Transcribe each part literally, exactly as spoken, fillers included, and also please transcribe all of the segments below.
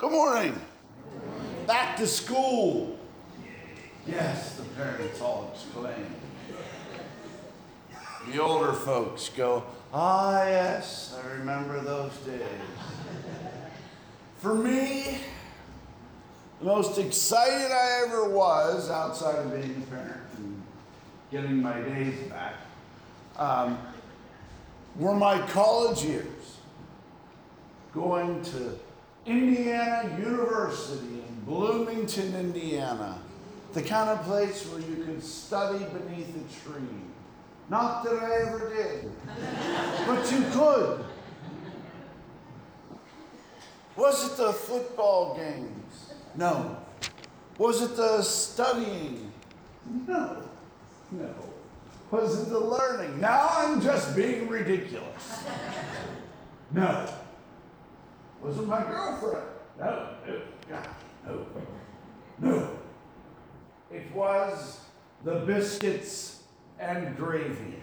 Good morning. Back to school. Yes, the parents all exclaim. The older folks go, ah, yes, I remember those days. For me, the most excited I ever was, outside of being a parent and getting my days back, um, were my college years. Going to Indiana University in Bloomington, Indiana. The kind of place where you could study beneath a tree. Not that I ever did, but you could. Was it the football games? No. Was it the studying? No. No. Was it the learning? Now I'm just being ridiculous. No. Was it my girlfriend? No. No. God, no. No. It was the biscuits and gravy.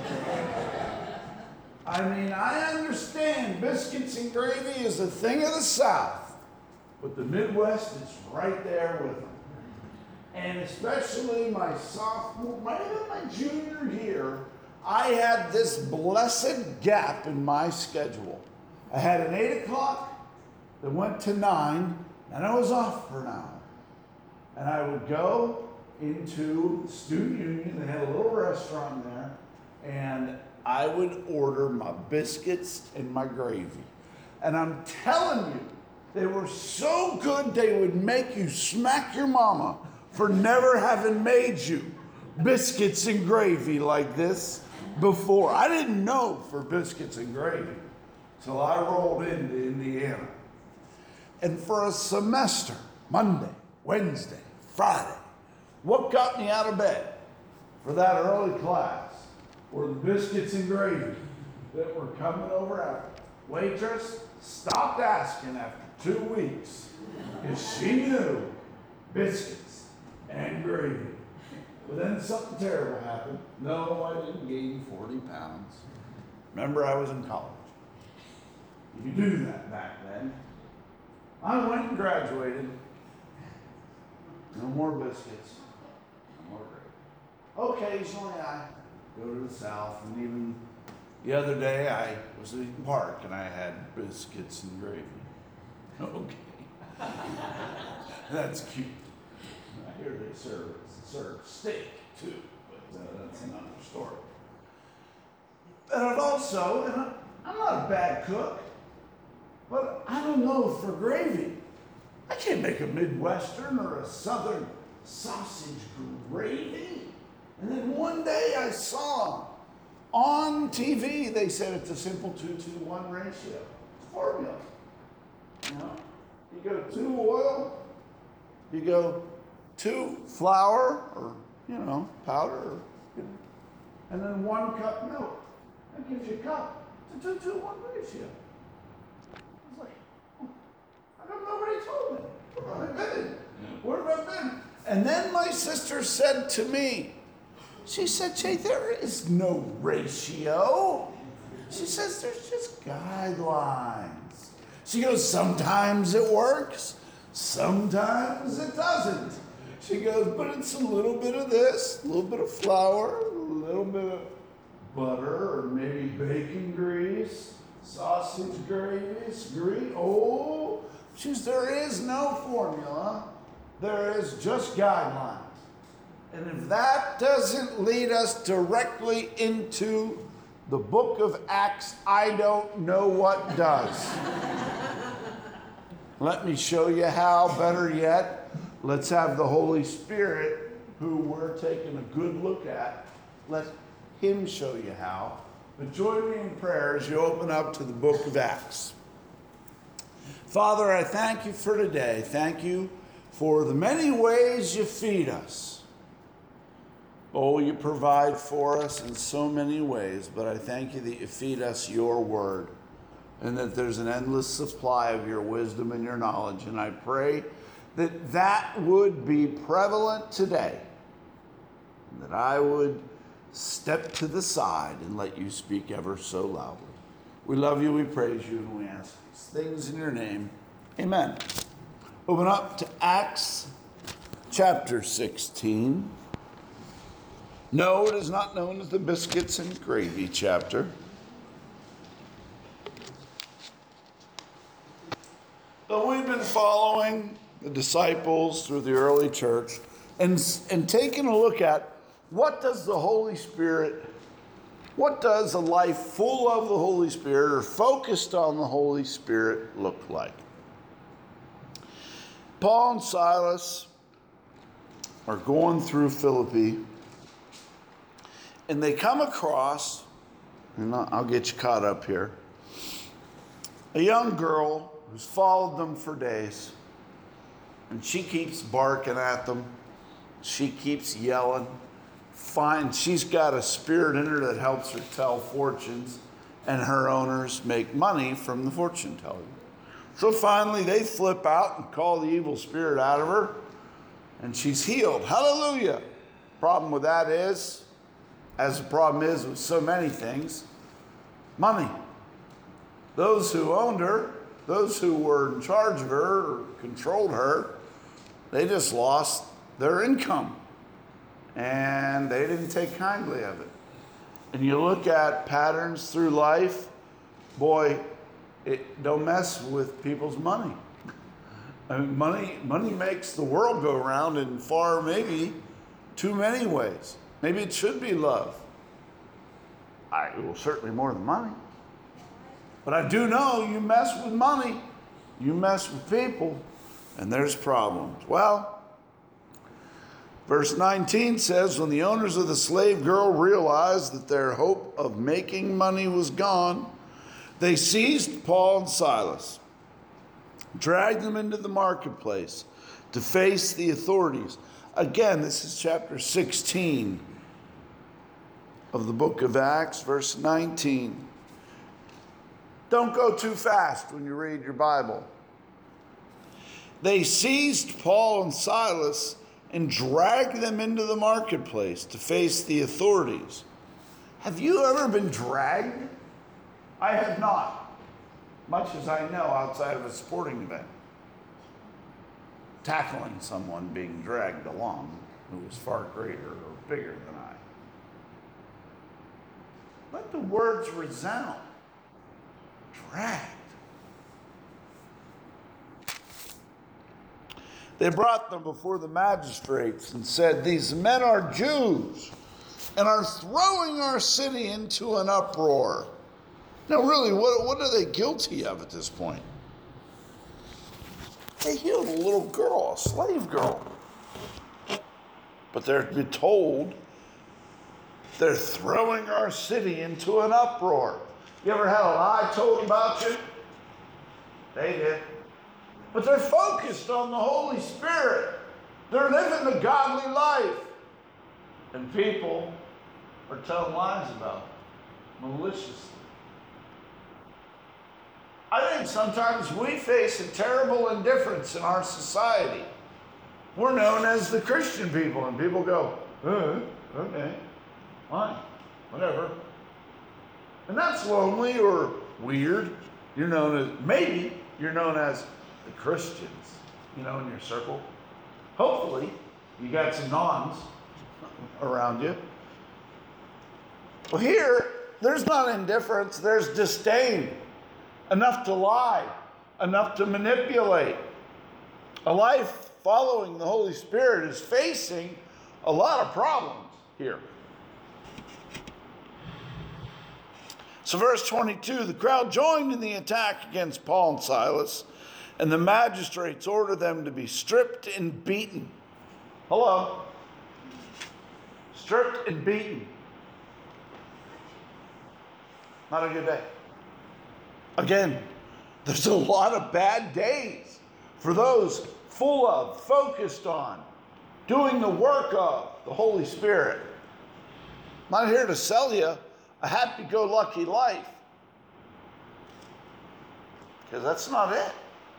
I mean, I understand biscuits and gravy is a thing of the South, but the Midwest is right there with them. And especially my sophomore, maybe my junior year, I had this blessed gap in my schedule. I had an eight o'clock that went to nine, and I was off for an hour. And I would go into the student union. They had a little restaurant there, and I would order my biscuits and my gravy. And I'm telling you, they were so good they would make you smack your mama for never having made you biscuits and gravy like this before. I didn't know for biscuits and gravy till I rolled into Indiana. And for a semester, Monday, Wednesday, Friday, what got me out of bed for that early class were the biscuits and gravy that were coming over after. Waitress stopped asking after two weeks because she knew biscuits and gravy. But then something terrible happened. No, I didn't gain forty pounds. Remember, I was in college. You could do that back then. I went and graduated. No more biscuits. No more gravy. Occasionally I go to the South, and even the other day I was at Eaton Park and I had biscuits and gravy. Okay. That's cute. I hear they serve, serve steak too, but uh, that's another story. And I've also, and I, I'm not a bad cook, but I don't know for gravy. I can't make a Midwestern or a Southern sausage gravy. And then one day I saw on T V, they said it's a simple two to one ratio. It's formula. You know, you go two oil, you go two flour, or, you know, powder, or, you know, and then one cup milk. That gives you a cup. It's a two to one ratio. I was like, oh, how come nobody told me? Where have I been? Where have I been? And then my sister said to me, she said, Jay, there is no ratio. She says, there's just guidelines. She goes, sometimes it works, sometimes it doesn't. She goes, but it's a little bit of this, a little bit of flour, a little bit of butter, or maybe bacon grease, sausage grease, grease. Oh, she says, there is no formula. There is just guidelines. And if that doesn't lead us directly into the book of Acts, I don't know what does. Let me show you how. Better yet, let's have the Holy Spirit, who we're taking a good look at, let him show you how. But join me in prayer as you open up to the book of Acts. Father, I thank you for today. Thank you for the many ways you feed us. Oh, you provide for us in so many ways, but I thank you that you feed us your word and that there's an endless supply of your wisdom and your knowledge. And I pray that that would be prevalent today, and that I would step to the side and let you speak ever so loudly. We love you, we praise you, and we ask these things in your name. Amen. Open up to Acts chapter sixteen. No, it is not known as the biscuits and gravy chapter. But we've been following the disciples through the early church and, and taking a look at what does the Holy Spirit, what does a life full of the Holy Spirit or focused on the Holy Spirit look like? Paul and Silas are going through Philippi, and they come across, and I'll get you caught up here, a young girl who's followed them for days, and she keeps barking at them. She keeps yelling. Fine, she's got a spirit in her that helps her tell fortunes, and her owners make money from the fortune telling. So finally, they flip out and call the evil spirit out of her, and she's healed. Hallelujah. Problem with that is, as the problem is with so many things, money. Those who owned her, those who were in charge of her or controlled her, they just lost their income. And they didn't take kindly of it. And you look at patterns through life, boy, it, don't mess with people's money. I mean, money, money makes the world go round in far, maybe, too many ways. Maybe it should be love. I, well, certainly more than money. But I do know you mess with money, you mess with people, and there's problems. Well, verse nineteen says, when the owners of the slave girl realized that their hope of making money was gone, they seized Paul and Silas, dragged them into the marketplace to face the authorities. Again, this is chapter sixteen of the book of Acts, verse nineteen. Don't go too fast when you read your Bible. They seized Paul and Silas and dragged them into the marketplace to face the authorities. Have you ever been dragged? I have not, much as I know outside of a sporting event. Tackling someone being dragged along who was far greater or bigger than I. Let the words resound. Dragged. They brought them before the magistrates and said, these men are Jews and are throwing our city into an uproar. Now really, what, what are they guilty of at this point? They healed a little girl, a slave girl. But they're told they're throwing our city into an uproar. You ever had a lie told about you? They did. But they're focused on the Holy Spirit. They're living the godly life. And people are telling lies about them, maliciously. I think sometimes we face a terrible indifference in our society. We're known as the Christian people, and people go, uh, okay, fine, whatever. And that's lonely or weird. You're known as, maybe you're known as the Christians, you know, in your circle. Hopefully, you got some noms around you. Well, here, there's not indifference, there's disdain. Enough to lie, enough to manipulate. A life following the Holy Spirit is facing a lot of problems here. So verse twenty-two, the crowd joined in the attack against Paul and Silas, and the magistrates ordered them to be stripped and beaten. Hello? Stripped and beaten. Not a good day. Again, there's a lot of bad days for those full of, focused on, doing the work of the Holy Spirit. I'm not here to sell you a happy-go-lucky life, because that's not it.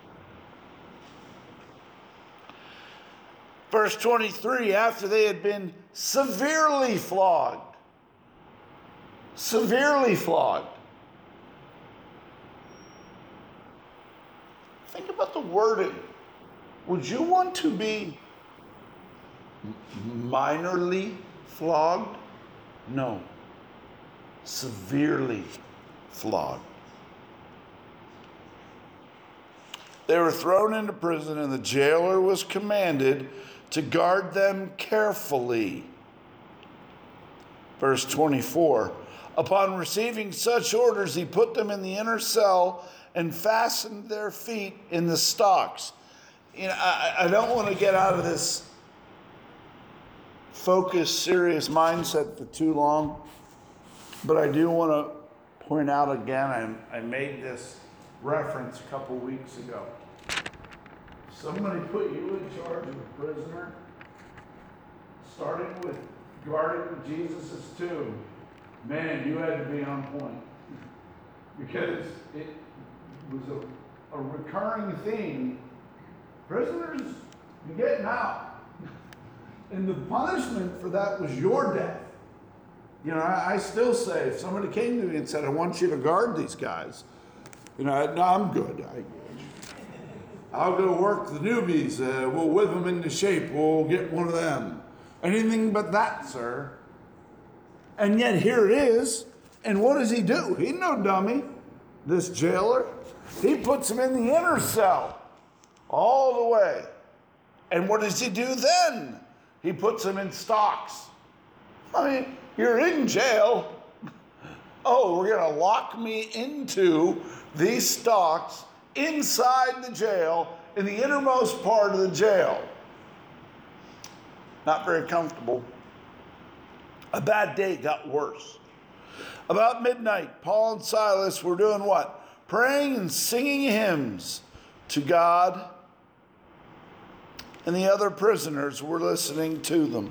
Verse twenty-three, after they had been severely flogged, severely flogged. Think about the wording. Would you want to be minorly flogged? No. Severely flogged. They were thrown into prison, and the jailer was commanded to guard them carefully. Verse twenty-four, upon receiving such orders, he put them in the inner cell and fastened their feet in the stocks. You know, I, I don't want to get out of this focused, serious mindset for too long, but I do want to point out again, I, I made this reference a couple weeks ago. Somebody put you in charge of a prisoner, starting with guarding Jesus' tomb. Man, you had to be on point, because it was a, a recurring theme. Prisoners, you're getting out. And the punishment for that was your death. You know, I, I still say, if somebody came to me and said, I want you to guard these guys, you know, I, no, I'm good. I, I'll go work the newbies. Uh, we'll whip them into shape. We'll get one of them. Anything but that, sir. And yet here it is. And what does he do? He's no dummy, this jailer. He puts him in the inner cell all the way. And what does he do then? He puts him in stocks. I mean, you're in jail. Oh, we're going to lock me into these stocks inside the jail, in the innermost part of the jail. Not very comfortable. A bad day got worse. About midnight, Paul and Silas were doing what? Praying and singing hymns to God, and the other prisoners were listening to them.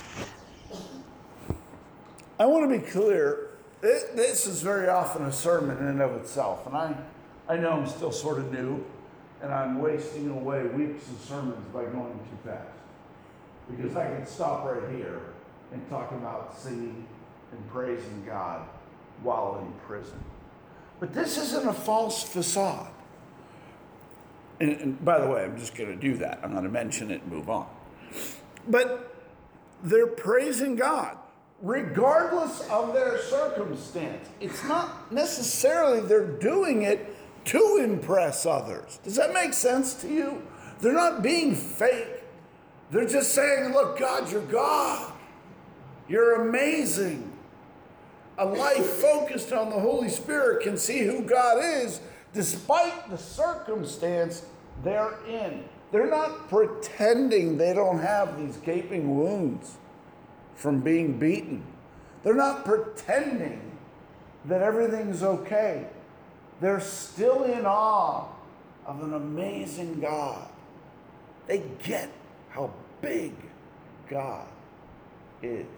I want to be clear, this is very often a sermon in and of itself, and I I know I'm still sort of new, and I'm wasting away weeks of sermons by going too fast. Because I can stop right here and talk about singing and praising God while in prison. But this isn't a false facade. And, and by the way, I'm just going to do that. I'm going to mention it and move on. But they're praising God regardless of their circumstance. It's not necessarily they're doing it to impress others. Does that make sense to you? They're not being fake. They're just saying, look, God, you're God. You're amazing. A life focused on the Holy Spirit can see who God is despite the circumstance they're in. They're not pretending they don't have these gaping wounds from being beaten. They're not pretending that everything's okay. They're still in awe of an amazing God. They get how big God is.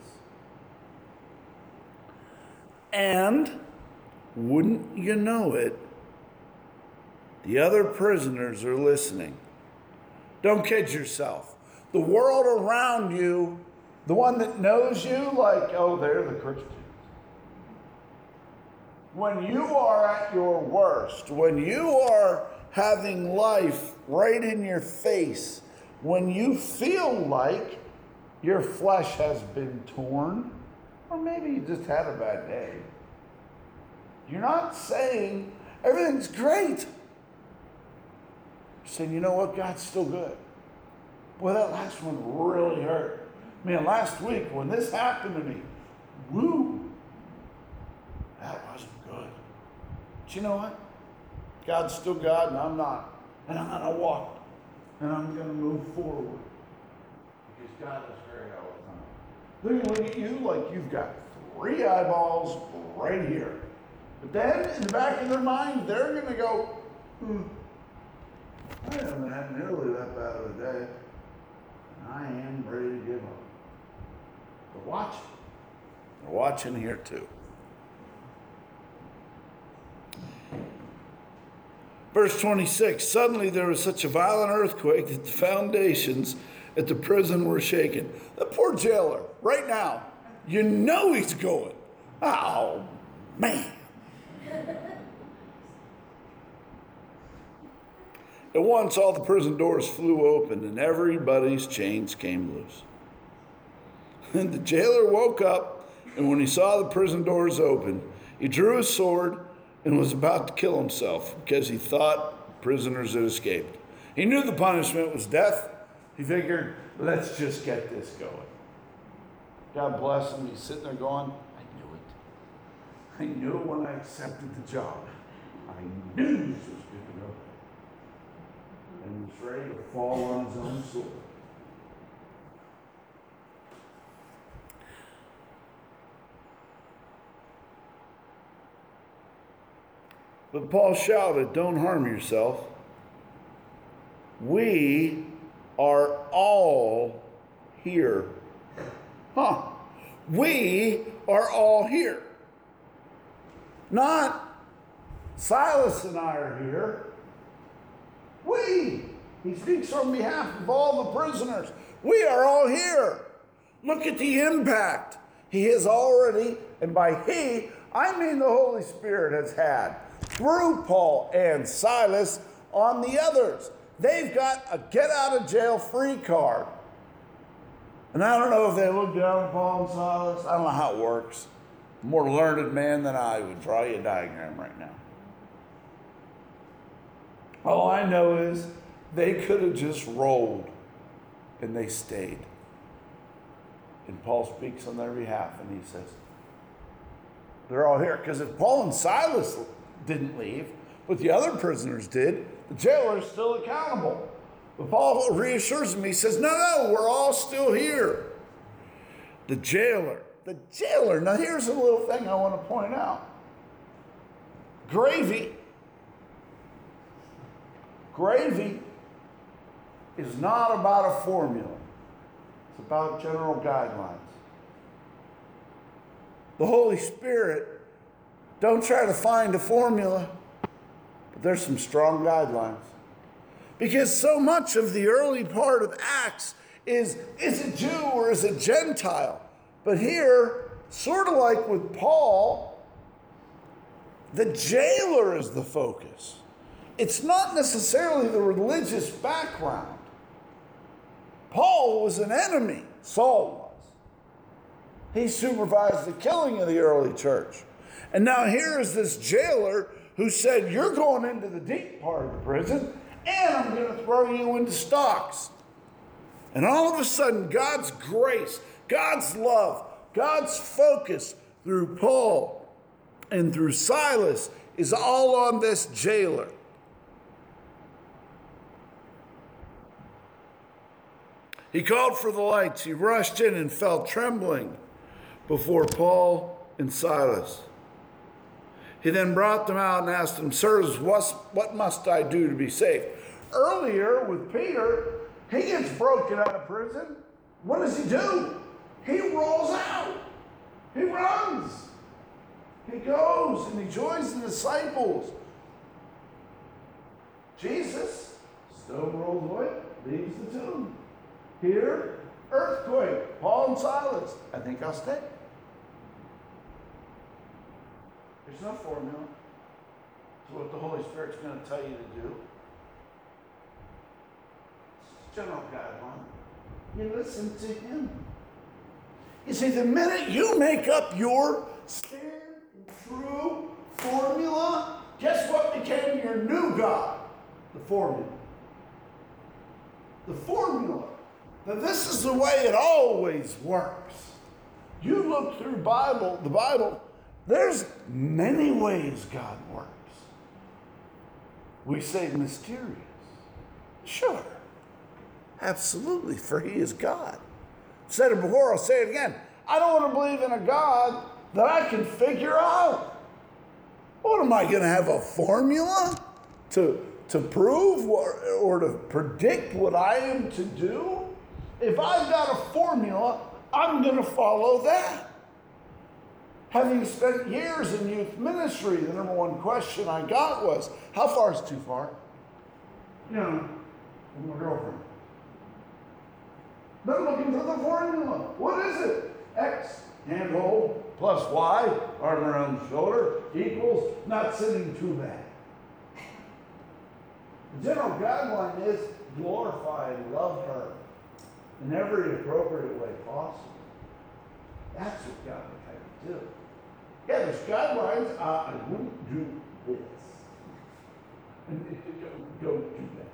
And, wouldn't you know it, the other prisoners are listening. Don't kid yourself. The world around you, the one that knows you, like, oh, they're the Christians. When you are at your worst, when you are having life right in your face, when you feel like your flesh has been torn, or maybe you just had a bad day, you're not saying everything's great. You're saying, you know what, God's still good. Boy, that last one really hurt. Man, last week when this happened to me, woo, that wasn't good. But you know what? God's still God and I'm not. And I'm going to walk. And I'm going to move forward. Because God is great all the time. They're going to look at you like you've got three eyeballs right here. But then in the back of their mind, they're going to go, hmm, I haven't had nearly that bad of a day. I am ready to give up. But watch. They're watching here too. Verse twenty-six, suddenly there was such a violent earthquake that the foundations at the prison were shaken. The poor jailer, right now, you know he's going, oh, man. At once all the prison doors flew open and everybody's chains came loose. And the jailer woke up, and when he saw the prison doors open, he drew his sword and was about to kill himself because he thought prisoners had escaped. He knew the punishment was death. He figured, let's just get this going. God bless him. He's sitting there going, I knew it. I knew it when I accepted the job. I knew this was good to go. And was ready to fall on his own sword. But Paul shouted, don't harm yourself. We are all here. Huh. We are all here. Not Silas and I are here. We. He speaks on behalf of all the prisoners. We are all here. Look at the impact he has already, and by he, I mean the Holy Spirit has had through Paul and Silas on the others. They've got a get out of jail free card. And I don't know if they look down on Paul and Silas. I don't know how it works. A more learned man than I would draw you a diagram right now. All I know is they could have just rolled and they stayed. And Paul speaks on their behalf and he says, they're all here. Because if Paul and Silas didn't leave, but the other prisoners did, the jailer is still accountable. But Paul reassures him. He says, no, no, we're all still here. The jailer, the jailer. Now here's a little thing I want to point out. Gravy, gravy is not about a formula. It's about general guidelines. The Holy Spirit, don't try to find a formula, but there's some strong guidelines. Because so much of the early part of Acts is, is it Jew or is it Gentile? But here, sort of like with Paul, the jailer is the focus. It's not necessarily the religious background. Paul was an enemy. Saul was. He supervised the killing of the early church. And now here is this jailer who said, you're going into the deep part of the prison, and I'm going to throw you into stocks. And all of a sudden, God's grace, God's love, God's focus through Paul and through Silas is all on this jailer. He called for the lights. He rushed in and fell trembling before Paul and Silas. He then brought them out and asked them, sirs, what must I do to be saved? Earlier with Peter, he gets broken out of prison. What does he do? He rolls out. He runs. He goes and he joins the disciples. Jesus, stone rolls away, leaves the tomb. Here, earthquake, Paul and Silas. I think I'll stay. There's no formula to what the Holy Spirit's going to tell you to do. It's general guideline. You listen to him. You see, the minute you make up your stand and true formula, guess what became your new God? The formula. The formula. Now, this is the way it always works. You look through Bible, the Bible, there's many ways God works. We say mysterious. Sure. Absolutely, for he is God. I've said it before, I'll say it again. I don't want to believe in a God that I can figure out. What, am I going to have a formula to, to prove or, or to predict what I am to do? If I've got a formula, I'm going to follow that. Having spent years in youth ministry, the number one question I got was, how far is too far? You know, with my girlfriend. They're looking for the formula. What is it? X, handhold, plus Y, arm around the shoulder, equals not sitting too bad. The general guideline is glorify and love her in every appropriate way possible. That's what God would have you do. Yeah, there's guidelines. Uh, I wouldn't do this. And don't, don't do that.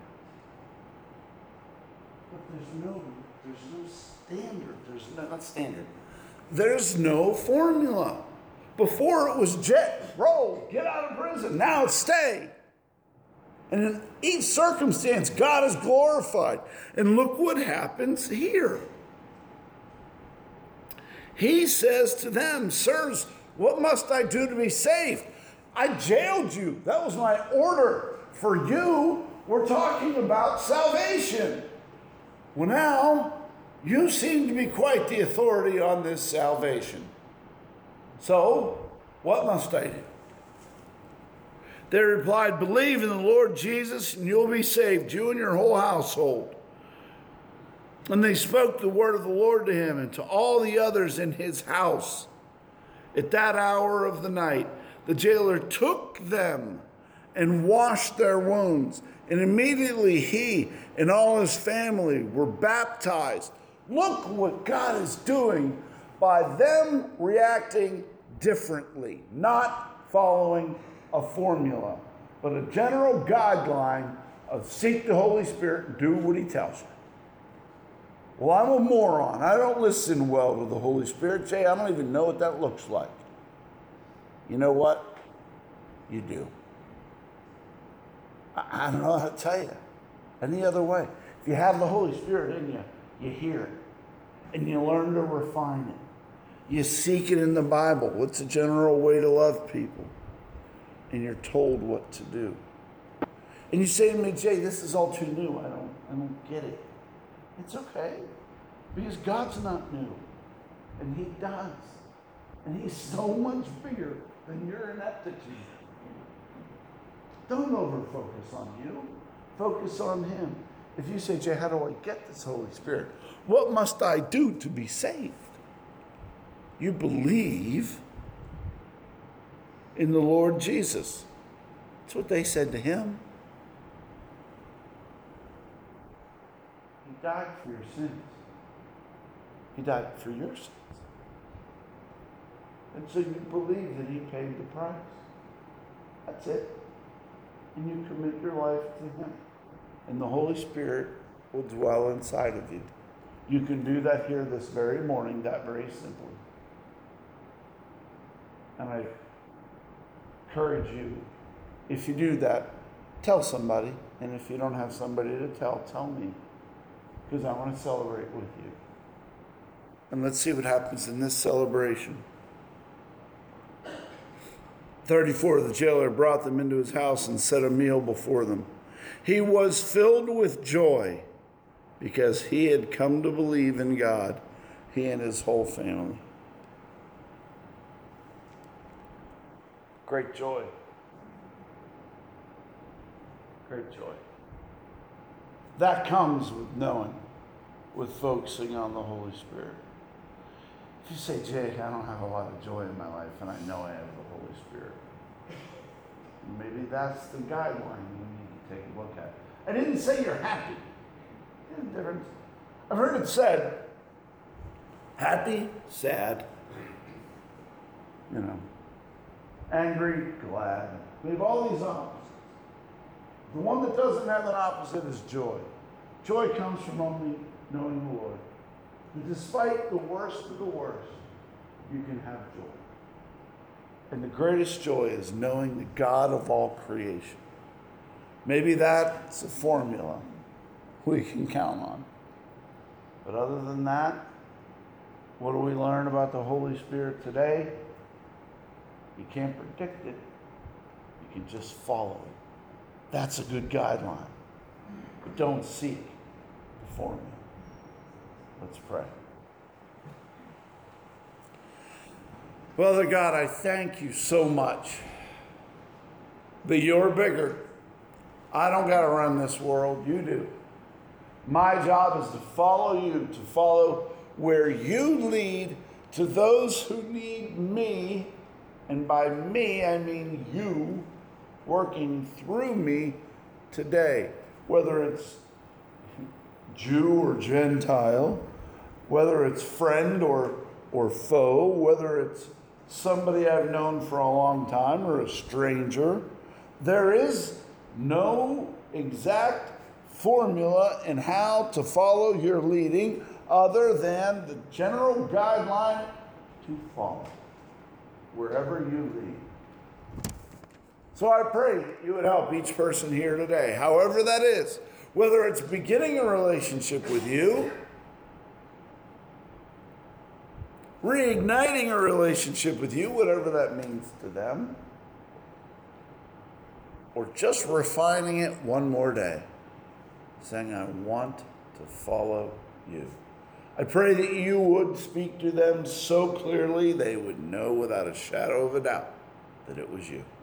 But there's no, there's no standard. There's no, not standard. There's no formula. Before it was jet, roll, get out of prison. Now it's stay. And in each circumstance, God is glorified. And look what happens here. He says to them, sirs, what must I do to be saved? I jailed you. That was my order. For you, we're talking about salvation. Well, now, you seem to be quite the authority on this salvation. So, what must I do? They replied, believe in the Lord Jesus and you'll be saved, you and your whole household. And they spoke the word of the Lord to him and to all the others in his house. At that hour of the night, the jailer took them and washed their wounds. And immediately he and all his family were baptized. Look what God is doing by them reacting differently, not following a formula, but a general guideline of seek the Holy Spirit and do what he tells you. Well, I'm a moron. I don't listen well to the Holy Spirit. Jay, I don't even know what that looks like. You know what? You do. I, I don't know how to tell you any other way. If you have the Holy Spirit in you, you hear it. And you learn to refine it. You seek it in the Bible. What's a general way to love people? And you're told what to do. And you say to me, Jay, this is all too new. I don't, I don't get it. It's okay. Because God's not new. And he does. And he's so much bigger than your ineptitude. Don't over-focus on you. Focus on him. If you say, Jay, how do I get this Holy Spirit? What must I do to be saved? You believe in the Lord Jesus. That's what they said to him. He died for your sins. He died for your sins. And so you believe that he paid the price. That's it. And you commit your life to him. And the Holy Spirit will dwell inside of you. You can do that here this very morning, that very simply. And I encourage you, if you do that, tell somebody. And if you don't have somebody to tell, tell me. Because I want to celebrate with you. And let's see what happens in this celebration. thirty-four, the jailer brought them into his house and set a meal before them. He was filled with joy because he had come to believe in God, he and his whole family. Great joy. Great joy. That comes with knowing, with focusing on the Holy Spirit. If you say, Jake, I don't have a lot of joy in my life, and I know I have the Holy Spirit, maybe that's the guideline you need to take a look at. I didn't say you're happy. There's a difference. I've heard it said, happy, sad, you know, angry, glad. We have all these opposites. The one that doesn't have an opposite is joy. Joy comes from only knowing the Lord. And despite the worst of the worst, you can have joy. And the greatest joy is knowing the God of all creation. Maybe that's a formula we can count on. But other than that, what do we learn about the Holy Spirit today? You can't predict it. You can just follow it. That's a good guideline. But don't seek the formula. Let's pray. Father God, I thank you so much that you're bigger. I don't got to run this world. You do. My job is to follow you, to follow where you lead to those who need me. And by me, I mean you working through me today, whether it's Jew or Gentile, whether it's friend or, or foe, whether it's somebody I've known for a long time or a stranger. There is no exact formula in how to follow your leading other than the general guideline to follow wherever you lead. So I pray that you would help each person here today, however that is, whether it's beginning a relationship with you, reigniting a relationship with you, whatever that means to them, or just refining it one more day, saying, I want to follow you. I pray that you would speak to them so clearly they would know without a shadow of a doubt that it was you.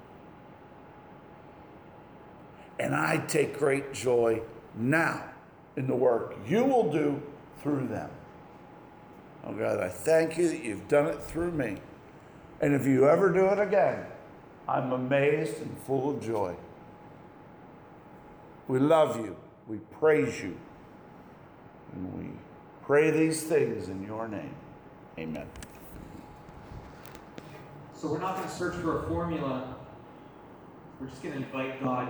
And I take great joy now in the work you will do through them. Oh God, I thank you that you've done it through me. And if you ever do it again, I'm amazed and full of joy. We love you. We praise you. And we pray these things in your name. Amen. So we're not going to search for a formula. We're just going to invite God